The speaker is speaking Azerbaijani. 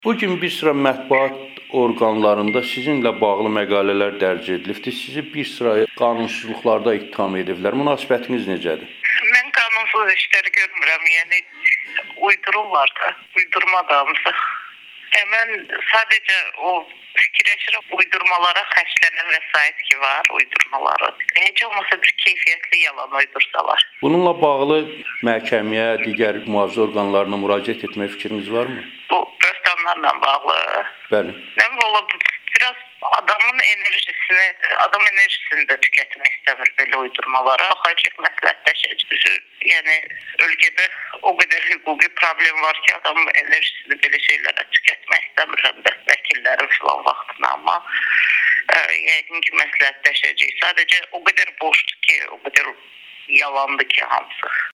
Bu gün bir sıra mətbuat orqanlarında sizinlə bağlı məqalələr dərc edilibdir. Sizi bir sıra qanunsuzluqlarda ittiham ediblər. Münasibətiniz necədir? Mən qanunsuz işləri görmürəm, yəni uydururlar da, uydurma adamsız. Mən sadəcə o fikirləşirəm, uydurmalara xərclənən vəsait ki var, uydurmaları. Heç olmasa bir keyfiyyətli yalan uydursalar. Bununla bağlı məhkəməyə, digər mühafizə orqanlarına müraciət etmək fikriniz varmı? Bu böhtanlarla bağlı. Bəli. Nə ola biraz adam enerjisini də tükətmək istəmir belə uydurmalara. Xarici məsləhətləşəcək. Yəni ölkədə o qədər hüquqi problem var ki, adamın enerjisini belə şeylərə tükətmək istəmir həm də vəkillərin filan vaxtına, amma yəqin ki məsləhətləşəcək. Sadəcə o qədər boşdur ki, o qədər yalandır ki hamısı.